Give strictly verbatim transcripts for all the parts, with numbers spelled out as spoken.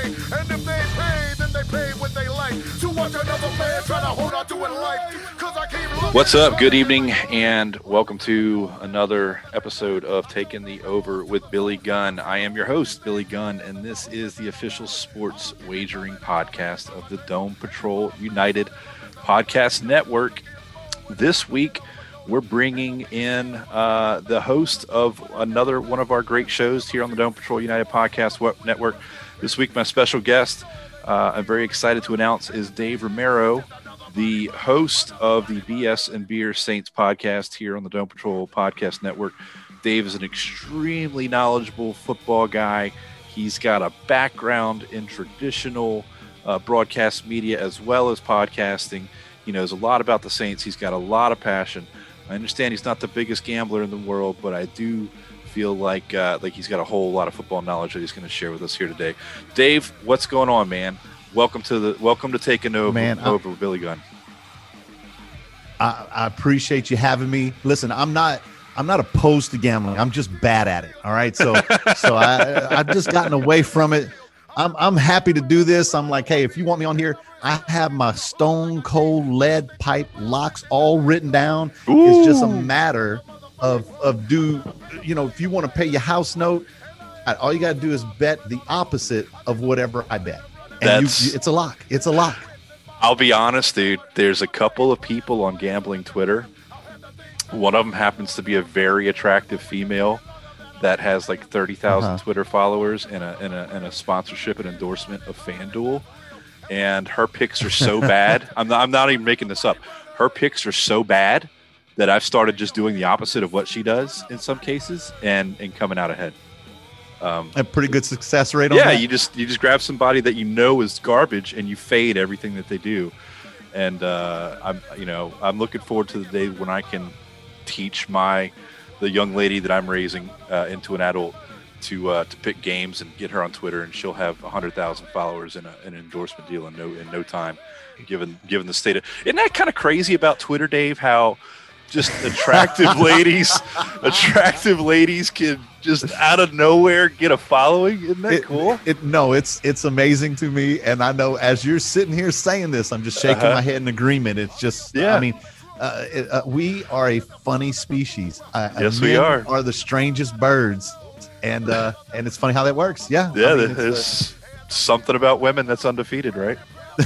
pay. And if they pay, then they pay what they like. To watch another man try to hold on to it life. Cause I keep looking. What's up? Good evening, and welcome to another episode of Taking the Over with Billy Gunn. I am your host, Billy Gunn, and this is the official sports wagering podcast of the Dome Patrol United Podcast Network. This week, we're bringing in uh, the host of another one of our great shows here on the Dome Patrol United Podcast Network. This week, my special guest, uh, I'm very excited to announce, is Dave Romero, the host of the B S and Beer Saints podcast here on the Dome Patrol Podcast Network. Dave is an extremely knowledgeable football guy. He's got a background in traditional uh, broadcast media as well as podcasting. He knows a lot about the Saints. He's got a lot of passion. I understand he's not the biggest gambler in the world, but I do feel like uh, like he's got a whole lot of football knowledge that he's going to share with us here today. Dave, what's going on, man? Welcome to the welcome to Taking Over, man, over with Billy Gunn. I, I appreciate you having me. Listen, I'm not I'm not opposed to gambling. I'm just bad at it. All right, so so I I've just gotten away from it. I'm I'm happy to do this. I'm like, hey, if you want me on here, I have my stone cold lead pipe locks all written down. Ooh. It's just a matter of of do you know if you want to pay your house note, all you got to do is bet the opposite of whatever I bet, and you, it's a lock. It's a lock. I'll be honest, dude. There's a couple of people on gambling Twitter. One of them happens to be a very attractive female that has like thirty thousand uh-huh. Twitter followers and a, and a and a sponsorship and endorsement of FanDuel. And her picks are so bad. I'm not, I'm not even making this up. Her picks are so bad that I've started just doing the opposite of what she does in some cases and, and coming out ahead. Um, a pretty good success rate on yeah, that? you just you just grab somebody that you know is garbage and you fade everything that they do. And uh, I'm you know I'm looking forward to the day when I can teach my the young lady that I'm raising uh, into an adult to uh, to pick games and get her on Twitter, and she'll have a hundred thousand followers and an endorsement deal in no in no time. Given given the state of, isn't that kind of crazy about Twitter, Dave? How just attractive ladies, attractive ladies can just out of nowhere get a following. Isn't that it, cool? It, no, it's it's amazing to me, and I know as you're sitting here saying this, I'm just shaking uh-huh. my head in agreement. It's just, yeah. I mean, uh, it, uh, we are a funny species. Uh, yes, we are. Are the strangest birds, and uh, and it's funny how that works. Yeah, yeah. I mean, there's uh, something about women that's undefeated, right?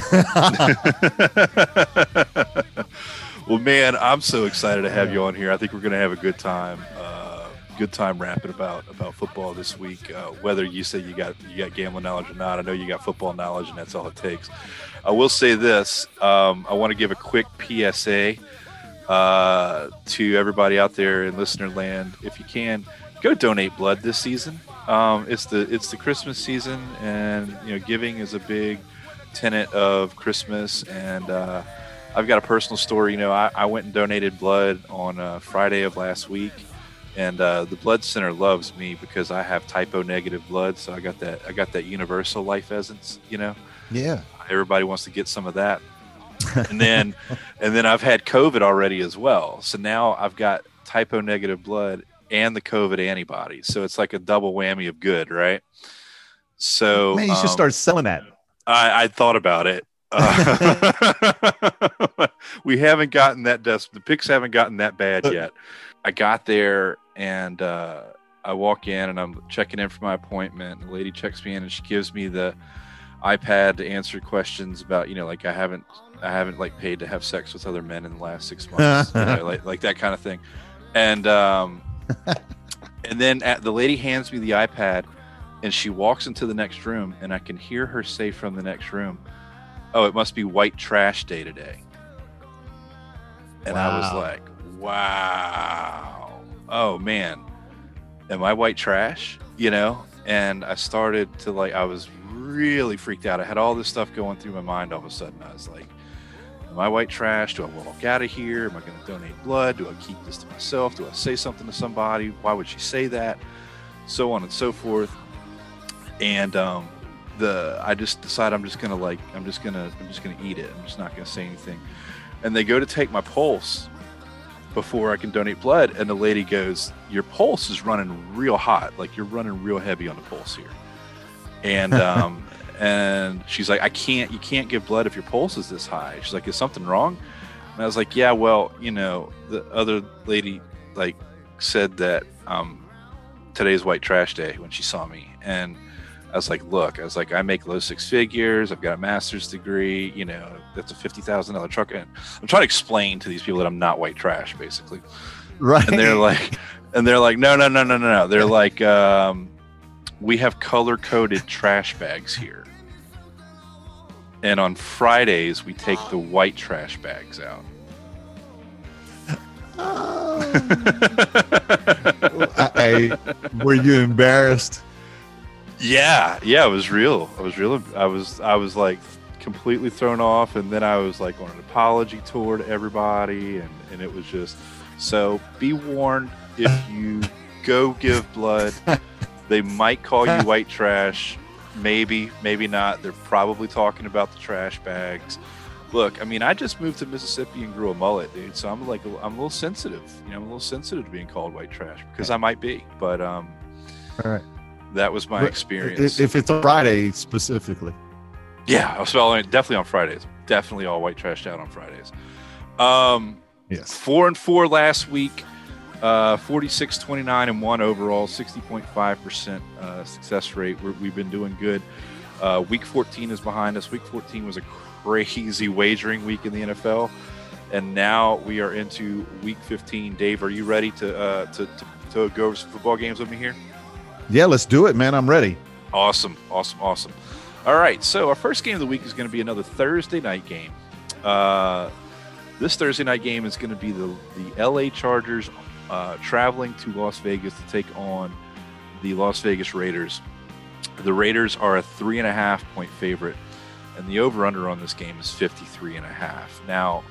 Well, man, I'm so excited to have you on here. I think we're going to have a good time. Uh, good time rapping about about football this week. Uh, whether you say you got you got gambling knowledge or not, I know you got football knowledge, and that's all it takes. I will say this: um, I want to give a quick P S A uh, to everybody out there in listener land. If you can, go donate blood this season. Um, it's the it's the Christmas season, and you know, giving is a big tenet of Christmas, and uh, I've got a personal story. You know, I, I went and donated blood on uh, Friday of last week, and uh, the blood center loves me because I have type O negative blood. So I got that. I got that universal life essence. You know. Yeah. Everybody wants to get some of that, and then, and then I've had COVID already as well. So now I've got type O negative blood and the COVID antibodies. So it's like a double whammy of good, right? So man, you should um, start selling that. I, I thought about it. Uh, we haven't gotten that des- the picks haven't gotten that bad yet. I got there and uh, I walk in and I'm checking in for my appointment. The lady checks me in and she gives me the iPad to answer questions about, you know, like I haven't I haven't like paid to have sex with other men in the last six months, you know, like like that kind of thing. And um, and then at, the lady hands me the iPad and she walks into the next room and I can hear her say from the next room, "Oh, it must be white trash day today." And wow. I was like, wow. Oh, man. Am I white trash? You know? And I started to like, I was really freaked out. I had all this stuff going through my mind all of a sudden. I was like, am I white trash? Do I walk out of here? Am I going to donate blood? Do I keep this to myself? Do I say something to somebody? Why would she say that? So on and so forth. And um, the I just decided I'm just gonna like I'm just gonna I'm just gonna eat it. I'm just not gonna say anything. And they go to take my pulse before I can donate blood, and the lady goes, "Your pulse is running real hot. Like you're running real heavy on the pulse here." And um, And she's like, I can't, you can't give blood if your pulse is this high. She's like, is something wrong? And I was like, yeah, well, you know, the other lady like said that um, today's white trash day when she saw me. And I was like, look, I was like, I make low six figures. I've got a master's degree. You know, that's a fifty thousand dollars truck. And I'm trying to explain to these people that I'm not white trash, basically. Right. And they're like, and they're like, no, no, no, no, no, no. They're like, um, we have color coded trash bags here. And on Fridays, we take the white trash bags out. Oh. I, I, were you embarrassed? Yeah, yeah, it was real. I was real. I was, I was like completely thrown off, and then I was like on an apology tour to everybody, and, and it was just so. Be warned, if you go give blood, they might call you white trash. Maybe, maybe not. They're probably talking about the trash bags. Look, I mean, I just moved to Mississippi and grew a mullet, dude. So I'm like, I'm a little sensitive. You know, I'm a little sensitive to being called white trash because I might be. But um, all right. That was my experience. If it's a Friday specifically. Yeah, I was definitely on Fridays. Definitely all white trashed out on Fridays. Um, yes. Four and four last week. Uh, forty-six, twenty-nine, and one overall, sixty point five percent uh, success rate. We're, we've been doing good. Uh, week fourteen is behind us. Week fourteen was a crazy wagering week in the N F L, and now we are into week fifteen. Dave, are you ready to uh, to, to to go over some football games with me here? Yeah, let's do it, man. I'm ready. Awesome, awesome, awesome. All right, so our first game of the week is going to be another Thursday night game. Uh, this Thursday night game is going to be the the L A Chargers. Uh, traveling to Las Vegas to take on the Las Vegas Raiders. The Raiders are a three and a half point favorite, and the over-under on this game is fifty-three and a half. Now,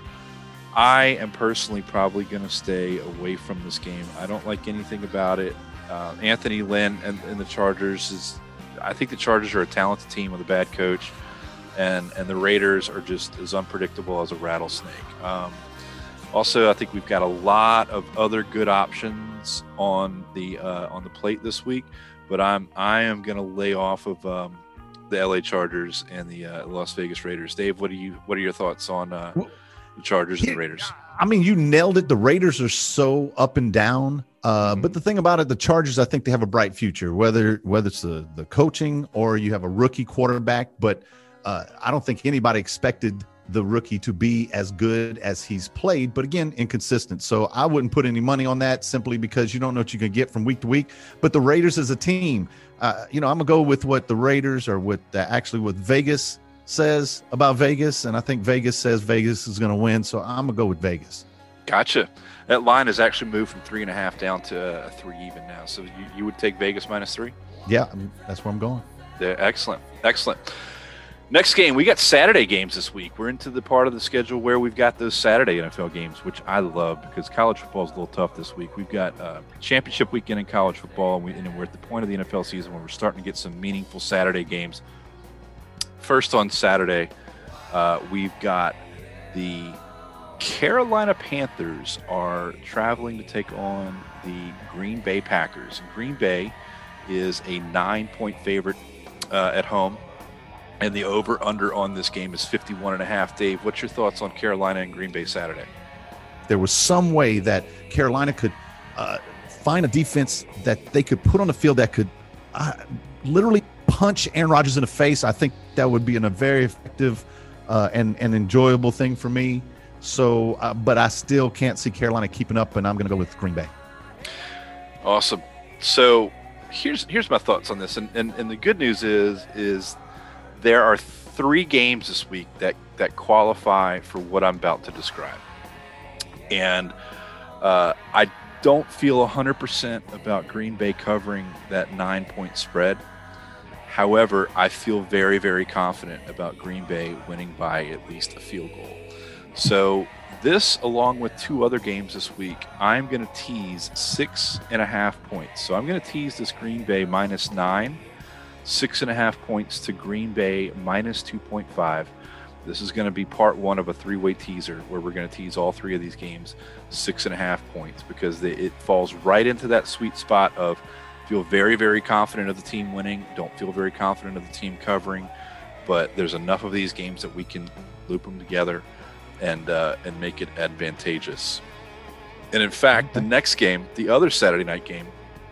I am personally probably going to stay away from this game. I don't like anything about it. Uh, Anthony Lynn and, and the Chargers is, I think the Chargers are a talented team with a bad coach, and and the Raiders are just as unpredictable as a rattlesnake. Um, Also, I think we've got a lot of other good options on the uh, on the plate this week, but I'm I am going to lay off of um, the L A Chargers and the uh, Las Vegas Raiders. Dave, what do you what are your thoughts on uh, the Chargers and the Raiders? I mean, you nailed it. The Raiders are so up and down, uh, mm-hmm. but the thing about it, the Chargers, I think they have a bright future. Whether whether it's the the coaching or you have a rookie quarterback, but uh, I don't think anybody expected the rookie to be as good as he's played, but again, inconsistent. So I wouldn't put any money on that simply because you don't know what you can get from week to week. But the Raiders as a team, uh, you know, I'm gonna go with what the Raiders or what uh, actually what Vegas says about Vegas, and I think Vegas says Vegas is gonna win. So I'm gonna go with Vegas. Gotcha. That line has actually moved from three and a half down to a three even now. So you, you would take Vegas minus three? Yeah, that's where I'm going. Yeah, excellent, excellent. Next game, we got Saturday games this week. We're into the part of the schedule where we've got those Saturday N F L games, which I love because college football is a little tough this week. We've got uh, championship weekend in college football, and, we, and we're at the point of the N F L season where we're starting to get some meaningful Saturday games. First on Saturday, uh, we've got the Carolina Panthers are traveling to take on the Green Bay Packers. And Green Bay is a nine-point favorite uh, at home. And the over-under on this game is fifty-one and a half. Dave, what's your thoughts on Carolina and Green Bay Saturday? There was some way that Carolina could uh, find a defense that they could put on the field that could uh, literally punch Aaron Rodgers in the face. I think that would be an, a very effective uh, and, and enjoyable thing for me. So, uh, but I still can't see Carolina keeping up, and I'm going to go with Green Bay. Awesome. So here's here's my thoughts on this. And, and, and the good news is is – there are three games this week that, that qualify for what I'm about to describe. And uh, I don't feel one hundred percent about Green Bay covering that nine-point spread. However, I feel very, very confident about Green Bay winning by at least a field goal. So this, along with two other games this week, I'm going to tease six and a half points. So I'm going to tease this Green Bay minus nine. Six and a half points to Green Bay minus two point five. This is going to be part one of a three-way teaser where we're going to tease all three of these games six and a half points because they, it falls right into that sweet spot of feel very, very confident of the team winning, don't feel very confident of the team covering. but there's enough of these games that we can loop them together and uh, and make it advantageous. And in fact, the next game, the other Saturday night game,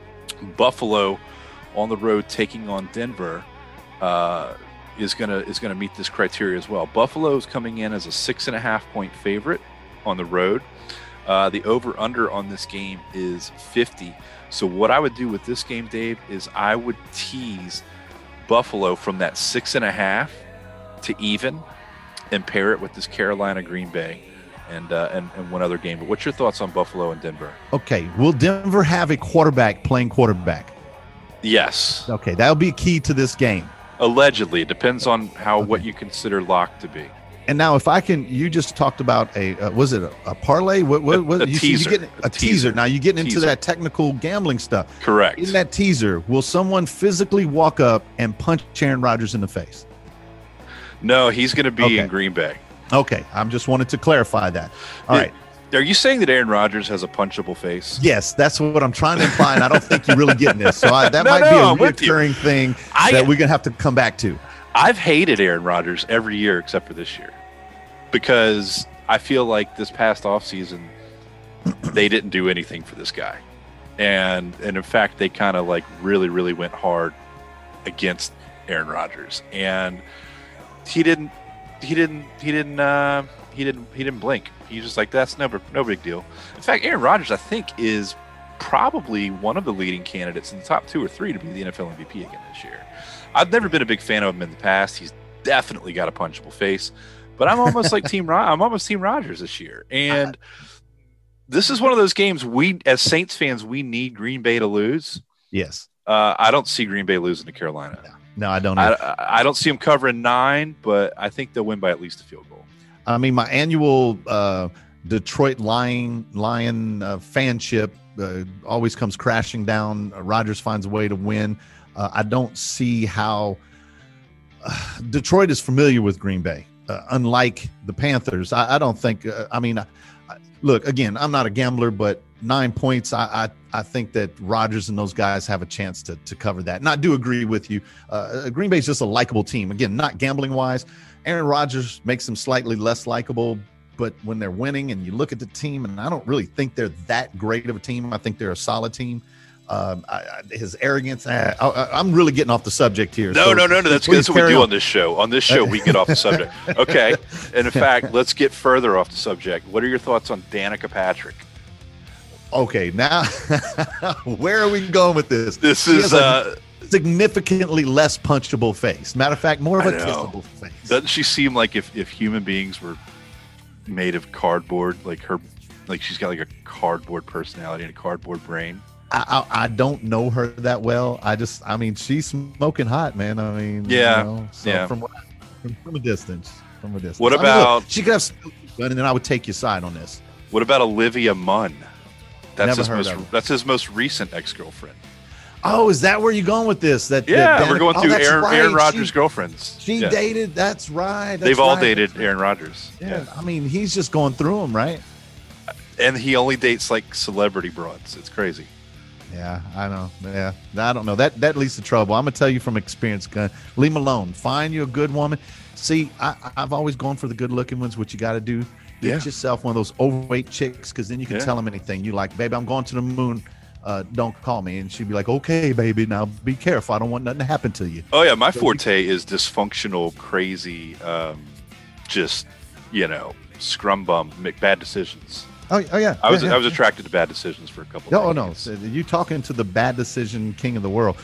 Buffalo on the road taking on Denver, uh, is gonna is gonna meet this criteria as well. Buffalo is coming in as a six and a half point favorite on the road. Uh, the over under on this game is fifty. So what I would do with this game, Dave, is I would tease Buffalo from that six and a half to even, and pair it with this Carolina Green Bay and uh, and and one other game. But what's your thoughts on Buffalo and Denver? Okay, will Denver have a quarterback playing quarterback? Yes. Okay, that'll be key to this game. Allegedly, it depends on how Okay. what you consider lock to be. And now, if I can, you just talked about a uh, was it a, a parlay? What what, A- what a you, teaser. You getting, a, A teaser. teaser. Now you're getting into Teaser. that technical gambling stuff. Correct. In that teaser, will someone physically walk up and punch Aaron Rodgers in the face? No, he's going to be Okay. in Green Bay. Okay, I'm just wanted to clarify that. All Yeah. right. Are you saying that Aaron Rodgers has a punchable face? Yes, that's what I'm trying to imply, and I don't think you're really getting this. So I, that No, might no, be I'm a with you. recurring thing I- that we're gonna have to come back to. I've hated Aaron Rodgers every year except for this year because I feel like this past offseason they didn't do anything for this guy. And and in fact they kind of like really really went hard against Aaron Rodgers, and he didn't he didn't he didn't uh, he didn't he didn't blink. He's just like, that's no no big deal. In fact, Aaron Rodgers I think is probably one of the leading candidates in the top two or three to be the N F L M V P again this year. I've never been a big fan of him in the past. He's definitely got a punchable face, but I'm almost like Team Ro- I'm almost Team Rodgers this year. And this is one of those games we, as Saints fans, we need Green Bay to lose. Yes. Uh, I don't see Green Bay losing to Carolina. No, I don't. I, Know. I I don't see them covering nine, but I think they'll win by at least a field goal. I mean, my annual uh, Detroit Lion Lion uh, fanship uh, always comes crashing down. Uh, Rodgers finds a way to win. Uh, I don't see how uh, Detroit is familiar with Green Bay, uh, unlike the Panthers. I, I don't think. Uh, I mean, I, I, look again. I'm not a gambler, but nine points. I, I I think that Rodgers and those guys have a chance to to cover that. And I do agree with you. Uh, Green Bay is just a likable team. Again, not gambling wise. Aaron Rodgers makes them slightly less likable, but when they're winning and you look at the team, and I don't really think they're that great of a team. I think they're a solid team. Um, I, I, his arrogance. Uh, I, I'm really getting off the subject here. No, so no, no, no. That's, please that's what we carry do on. on this show. On this show, we get off the subject. Okay. And in fact, let's get further off the subject. What are your thoughts on Danica Patrick? Okay, now where are we going with this? This She is has a uh, significantly less punchable face. Matter of fact, more of I a know. kissable face. doesn't she seem like if, if human beings were made of cardboard, like her, like she's got like a cardboard personality and a cardboard brain? I, I I don't know her that well. I just, I mean, she's smoking hot, man. I mean, Yeah, you know, so yeah. From, what- from from a distance, from a distance. What I mean, look, about- she could have smoking gun, and then I would take your side on this. What about Olivia Munn? That's Never his heard most. of her. That's his most recent ex-girlfriend. Oh, is that where you're going with this? That Yeah, that we're Danica- going oh, through that's Aaron, right. Aaron Rodgers' She, girlfriends. she Yeah. dated. That's right. That's They've all right. dated Aaron Rodgers. Yeah, I mean, he's just going through them, right? And he only dates like celebrity broads. It's crazy. Yeah, I know. Yeah, I don't know. That that leads to trouble. I'm gonna tell you from experience, gun. Leave him alone. Find you a good woman. See, I, I've always gone for the good-looking ones. What you got to do, get Yeah. yourself one of those overweight chicks, because then you can Yeah. tell them anything. You like, baby, I'm going to the moon. Uh, don't call me. And she'd be like, okay, baby, now be careful. I don't want nothing to happen to you. Oh yeah, my forte is dysfunctional, crazy, um, just you know, scrum bum, make bad decisions. Oh, oh yeah. I was yeah, yeah. I was attracted to bad decisions for a couple. No, of no, decades. so you talking to the bad decision king of the world.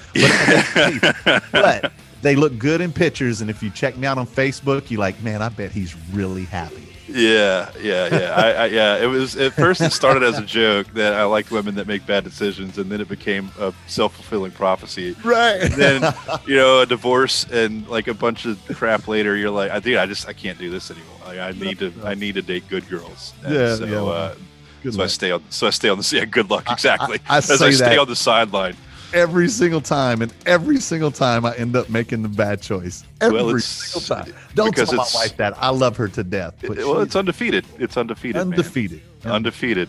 But, but they look good in pictures, and if you check me out on Facebook, you're like, man, I bet he's really happy. Yeah, yeah, yeah. I, I, yeah, it was at first it started as a joke that I like women that make bad decisions, and then it became a self-fulfilling prophecy. Right. And then you know, a divorce and like a bunch of crap later, you're like, I think I just I can't do this anymore. Like, I need to I need to date good girls. And Yeah, so, yeah, well, uh, Good so I luck. stay on so I stay on the yeah, good luck exactly. I As I say stay that. on the sideline. Every single time, and every single time I end up making the bad choice. Every Well, it's- single time. Don't because tell my it's- wife that. I love her to death. But Well, she's it's undefeated. It's undefeated. man. undefeated. Undefeated.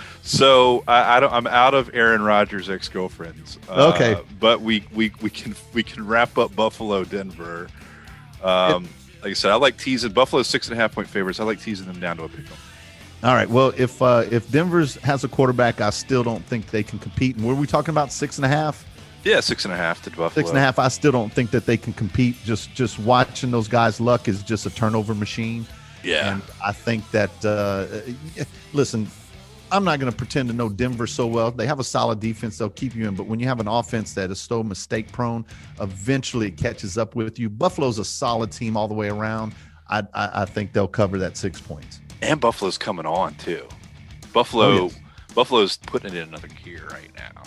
So I, I don't. I'm out of Aaron Rodgers' ex-girlfriends. Uh, Okay. but we, we we can we can wrap up Buffalo, Denver. Um, like I said, I like teasing Buffalo's six and a half point favorites. I like teasing them down to a pick 'em. All right. Well, if uh, if Denver's has a quarterback, I still don't think they can compete. And were we talking about six and a half? Yeah, six and a half to Buffalo. Six and a half. I still don't think that they can compete. Just just watching those guys' luck is just a turnover machine. Yeah. And I think that uh, listen, I'm not going to pretend to know Denver so well. They have a solid defense. They'll keep you in. But when you have an offense that is so mistake prone, eventually it catches up with you. Buffalo's a solid team all the way around. I I, I think they'll cover that six points. And Buffalo's coming on too. Buffalo, Oh, yes. Buffalo's putting it in another gear right now.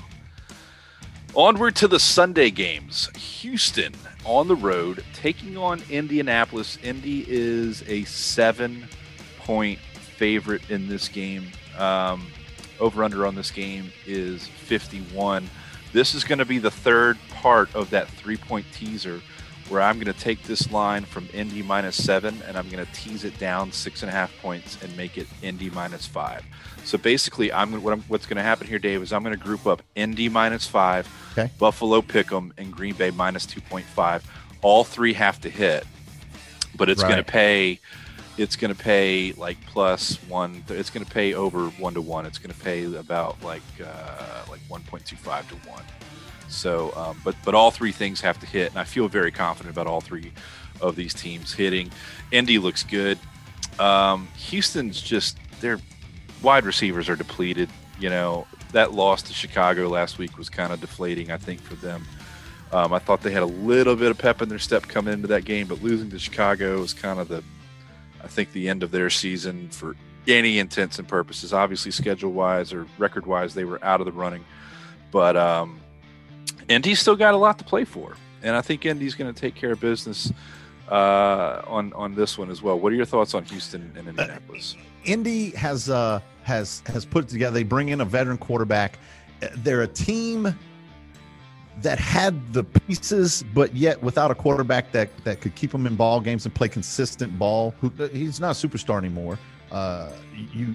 Onward to the Sunday games. Houston on the road taking on Indianapolis. Indy is a seven-point favorite in this game. Um, over-under on this game is fifty-one. This is going to be the third part of that three-point teaser where I'm going to take this line from Indy minus seven and I'm going to tease it down six and a half points and make it Indy minus five. So basically, I'm what I'm, what's going to happen here, Dave, is I'm going to group up Indy minus five, Okay. Buffalo Pick'em, and Green Bay minus two point five. All three have to hit, but it's Right. going to pay. It's going to pay like plus one. It's going to pay over one to one. It's going to pay about like uh, like one point two five to one. So, um, but but all three things have to hit, and I feel very confident about all three of these teams hitting. Indy looks good. Um, Houston's just their wide receivers are depleted. You know, that loss to Chicago last week was kind of deflating, I think, for them. Um, I thought they had a little bit of pep in their step coming into that game, but losing to Chicago was kind of the, I think, the end of their season for any intents and purposes. Obviously, schedule-wise or record-wise, they were out of the running, but. Um, Indy's still got a lot to play for, and I think Indy's going to take care of business uh, on on this one as well. What are your thoughts on Houston and Indianapolis? Indy has uh has has put it together. They bring in a veteran quarterback. They're a team that had the pieces, but yet without a quarterback that that could keep them in ball games and play consistent ball. Who he's not a superstar anymore. Uh, you,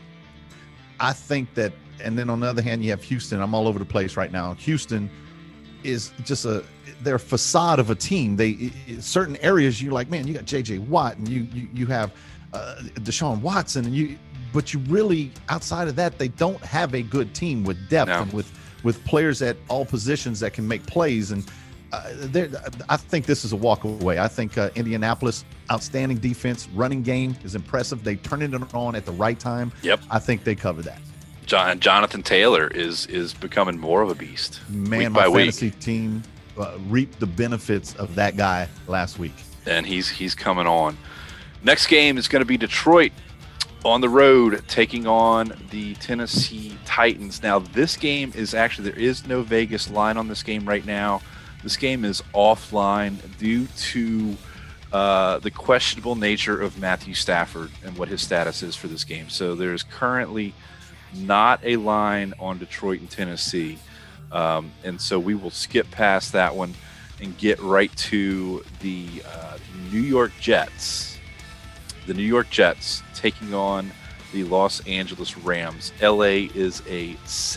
I think that, and then on the other hand, you have Houston. I'm all over the place right now. Houston is just a they're a facade of a team. They certain areas you're like, man, you got J J Watt and you you you have uh, Deshaun Watson and you, but you really outside of that, they don't have a good team with depth No. and with with players at all positions that can make plays. And uh, they're- I think this is a walk away. I think uh, Indianapolis, outstanding defense, running game is impressive. They turn it on at the right time. Yep. I think they cover that. John, Jonathan Taylor is is becoming more of a beast Man, week my by week, fantasy team uh, reaped the benefits of that guy last week. and he's he's coming on. Next game is going to be Detroit on the road taking on the Tennessee Titans. Now, this game is actually there is no Vegas line on this game right now. This game is offline due to uh, the questionable nature of Matthew Stafford and what his status is for this game. So there's currently not a line on Detroit and Tennessee. Um, and so we will skip past that one and get right to the uh, New York Jets. The New York Jets taking on the Los Angeles Rams. L A is a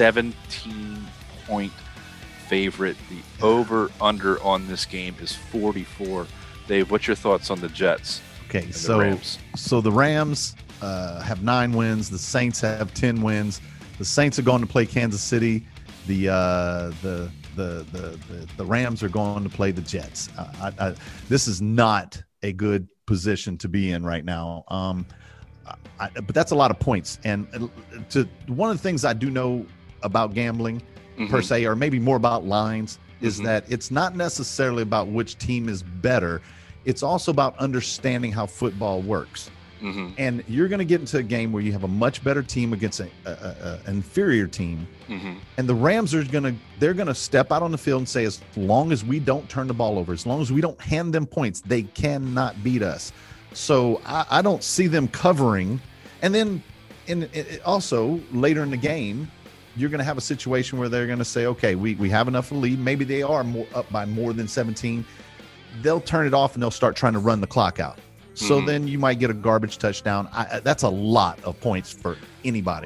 seventeen-point favorite. The over-under on this game is forty-four. Dave, what's your thoughts on the Jets? Okay, the so Rams. so the Rams uh, have nine wins. The Saints have ten wins. The Saints are going to play Kansas City. The uh, the, the the the the Rams are going to play the Jets. Uh, I, I, this is not a good position to be in right now. Um, I, but that's a lot of points. And to one of the things I do know about gambling Mhm. per se, or maybe more about lines, is Mhm. that it's not necessarily about which team is better. It's also about understanding how football works. Mhm. And you're going to get into a game where you have a much better team against a, a, a, an inferior team, Mhm. and the Rams are going to they're going to step out on the field and say, as long as we don't turn the ball over, as long as we don't hand them points, they cannot beat us. So I, I don't see them covering. And then, in it, also later in the game, you're going to have a situation where they're going to say, okay, we we have enough of a lead. Maybe they are more up by more than seventeen. They'll turn it off and they'll start trying to run the clock out. So Mhm. then you might get a garbage touchdown. I, that's a lot of points for anybody.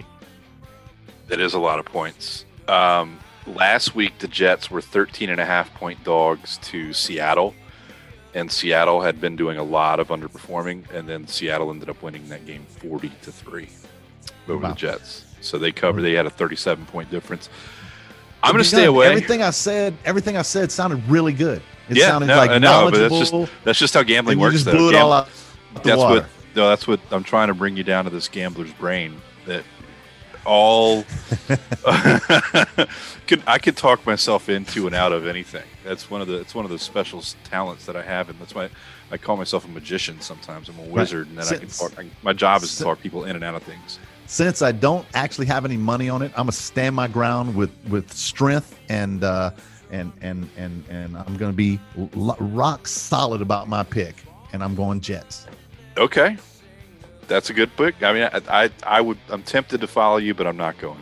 That is a lot of points. Um, last week, the Jets were thirteen and a half point dogs to Seattle. and Seattle had been doing a lot of underperforming, and then Seattle ended up winning that game forty to three over Wow. the Jets. So they covered. They had a thirty-seven point difference. I'm going to Because stay away. Everything I said, everything I said sounded really good. It yeah, sounded no, like I know, but that's knowledgeable. just that's just how gambling and you works. just though. blew it Gam- all out the that's water. what no, that's what I'm trying to bring you down to this gambler's brain. That all could I could talk myself into and out of anything. That's one of the it's one of the special talents that I have, and that's why I call myself a magician. Sometimes I'm a wizard, and then I can Since- talk. I, my job is to since- talk people in and out of things. Since I don't actually have any money on it, I'm gonna stand my ground with with strength and uh, and and and and I'm gonna be l- rock solid about my pick, and I'm going Jets. Okay, that's a good pick. I mean, I I, I would I'm tempted to follow you, but I'm not going.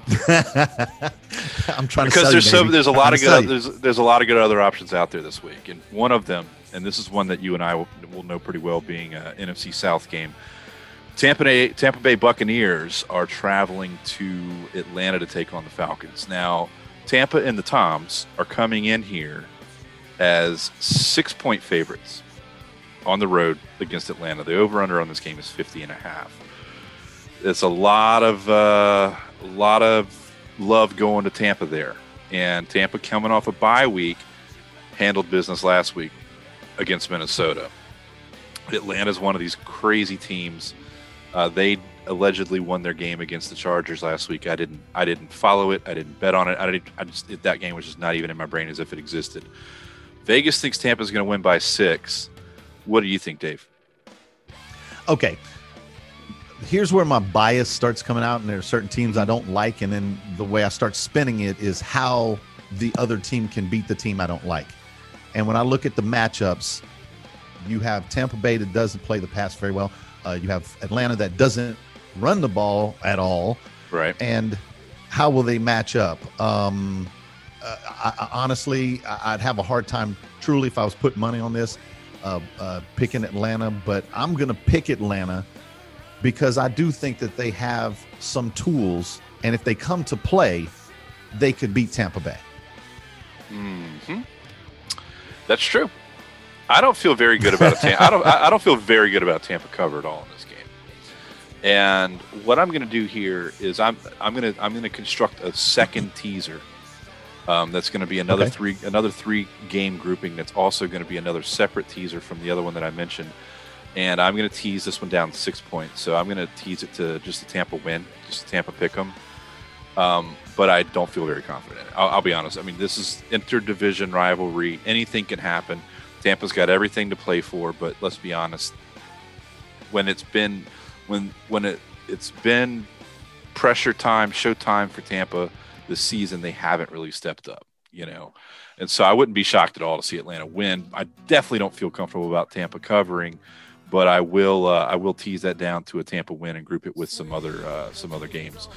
I'm trying to because sell there's you, so baby. there's a I'm lot trying of to sell good you. there's there's a lot of good other options out there this week, and one of them, and this is one that you and I will, will know pretty well, being a N F C South game. Tampa Bay Tampa Bay Buccaneers are traveling to Atlanta to take on the Falcons. Now, Tampa and the Toms are coming in here as six point favorites on the road against Atlanta. The over under on this game is fifty and a half. It's a lot of uh, a lot of love going to Tampa there, and Tampa coming off a bye week handled business last week against Minnesota. Atlanta's one of these crazy teams. Uh, they allegedly won their game against the Chargers last week. I didn't. I didn't follow it. I didn't bet on it. I didn't. I just it, that game was just not even in my brain as if it existed. Vegas thinks Tampa's going to win by six. What do you think, Dave? Okay. Here's where my bias starts coming out, and there are certain teams I don't like, and then the way I start spinning it is how the other team can beat the team I don't like. And when I look at the matchups, you have Tampa Bay that doesn't play the pass very well. Uh, you have Atlanta that doesn't run the ball at all. Right. And how will they match up? Um, uh, I, I, honestly, I- I'd have a hard time truly if I was putting money on this, uh, uh, picking Atlanta, but I'm going to pick Atlanta because I do think that they have some tools, and if they come to play, they could beat Tampa Bay. Mm-hmm. That's true. I don't feel very good about Tampa. I don't. I I don't feel very good about Tampa cover at all in this game. And what I'm going to do here is I'm I'm going to I'm going to construct a second teaser. Um, that's going to be another Okay. three another three game grouping. That's also going to be another separate teaser from the other one that I mentioned. And I'm going to tease this one down to six points. So I'm going to tease it to just a Tampa win, just a Tampa pick 'em. Um, but I don't feel very confident. I'll, I'll be honest. I mean, this is interdivision rivalry. Anything can happen. Tampa's got everything to play for, but let's be honest. When it's been, when when it it's been pressure time, show time for Tampa this season, they haven't really stepped up, you know. And so I wouldn't be shocked at all to see Atlanta win. I definitely don't feel comfortable about Tampa covering, but I will uh, I will tease that down to a Tampa win and group it with some other uh, some other games.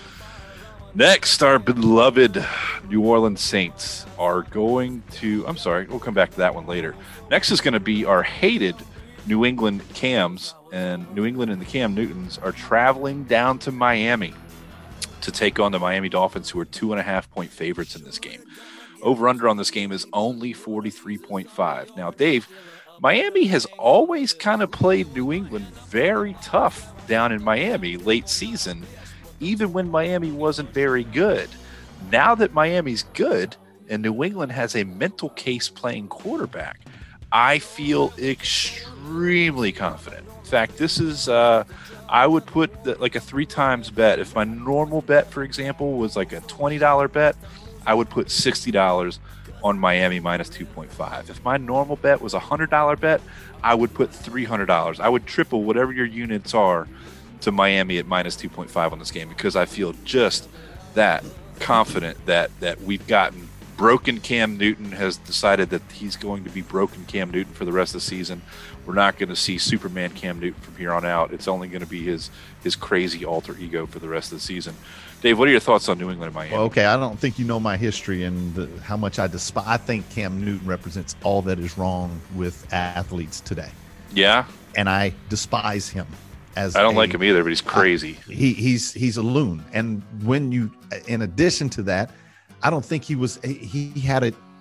Next, our beloved New Orleans Saints are going to, I'm sorry, we'll come back to that one later. Next is going to be our hated New England Cams, and New England and the Cam Newtons are traveling down to Miami to take on the Miami Dolphins, who are two and a half point favorites in this game. Over under on this game is only forty-three point five. Now, Dave, Miami has always kind of played New England very tough down in Miami late season, even when Miami wasn't very good. Now that Miami's good and New England has a mental case playing quarterback, I feel extremely confident. In fact, this is, uh, I would put the, like a three times bet. If my normal bet, for example, was like a twenty dollars bet, I would put sixty dollars on Miami minus two point five. If my normal bet was a one hundred dollars bet, I would put three hundred dollars. I would triple whatever your units are to Miami at minus two point five on this game, because I feel just that confident that that we've gotten broken Cam Newton has decided that he's going to be broken Cam Newton for the rest of the season. We're not going to see Superman Cam Newton from here on out. It's only going to be his his crazy alter ego for the rest of the season. Dave, what are your thoughts on New England and Miami? Well, okay, I don't think you know my history and the, how much I despise. I think Cam Newton represents all that is wrong with athletes today, Yeah, and I despise him. As I don't a- like him either, but he's crazy. He he's he's a loon, and when you, in addition to that, I don't think he was. He had a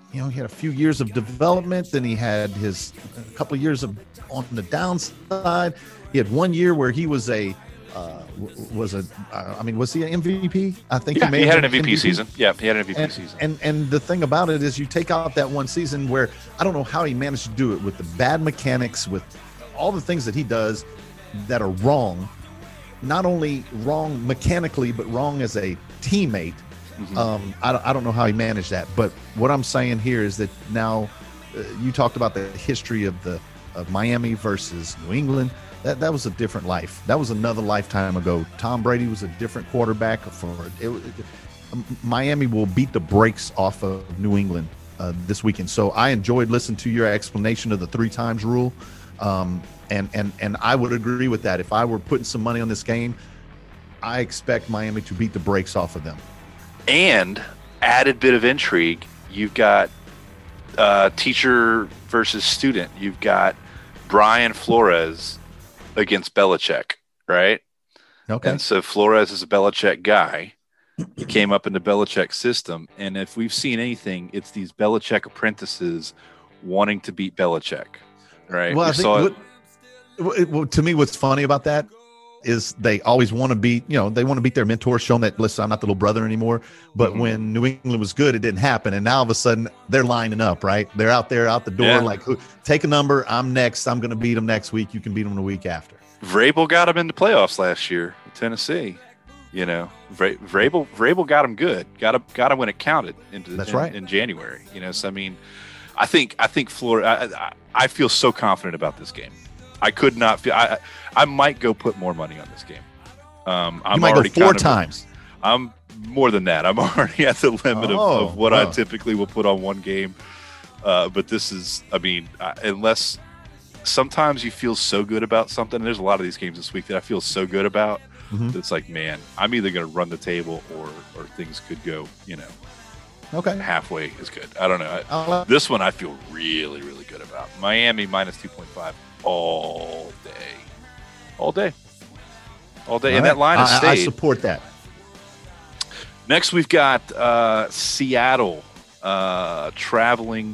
you know, he had a few years of development. Then he had his a couple of years of on the downside. He had one year where he was a uh, was a uh, I mean, was he an M V P? I think yeah, he, may he had have an been M V P, season. Yeah, he had an M V P and, season. And and the thing about it is, you take out that one season where I don't know how he managed to do it with the bad mechanics, with all the things that he does that are wrong. Not only wrong mechanically, but wrong as a teammate. Mm-hmm. Um, I, don't, I don't know how he managed that. But what I'm saying here is that now uh, you talked about the history of the of Miami versus New England. That that was a different life. That was another lifetime ago. Tom Brady was a different quarterback. For it, it, Miami will beat the brakes off of New England uh, this weekend. So I enjoyed listening to your explanation of the three times rule. Um, And and and I would agree with that. If I were putting some money on this game, I expect Miami to beat the brakes off of them. And added bit of intrigue, you've got uh, teacher versus student. You've got Brian Flores against Belichick, right? Okay. And so Flores is a Belichick guy. He came up in the Belichick system. And if we've seen anything, it's these Belichick apprentices wanting to beat Belichick, right? Well, we I think saw what, Well, to me, what's funny about that is they always want to beat, you know, they want to beat their mentor, show them that, listen, I'm not the little brother anymore. But mm-hmm. when New England was good, it didn't happen. And now all of a sudden they're lining up, right? They're out there, out the door, yeah. like, take a number. I'm next. I'm going to beat them next week. You can beat them the week after. Vrabel got him in the playoffs last year in Tennessee. You know, Vra- Vrabel, Vrabel got him good. Got him, got him when it counted into That's in, right. in January. You know, so I mean, I think, I think Florida, I, I, I feel so confident about this game. I could not feel. I I might go put more money on this game. Um, I'm you might already go four kind of, times. I'm more than that. I'm already at the limit oh, of, of what oh. I typically will put on one game. Uh, but this is, I mean, uh, unless sometimes you feel so good about something. And there's a lot of these games this week that I feel so good about. Mm-hmm. That it's like, man, I'm either going to run the table or or things could go, you know, okay, halfway is good. I don't know. I, uh, this one I feel really, really good about. Miami minus two point five. All day, all day, all day, all and right. that line has I, stayed. I support that. Next, we've got uh, Seattle uh, traveling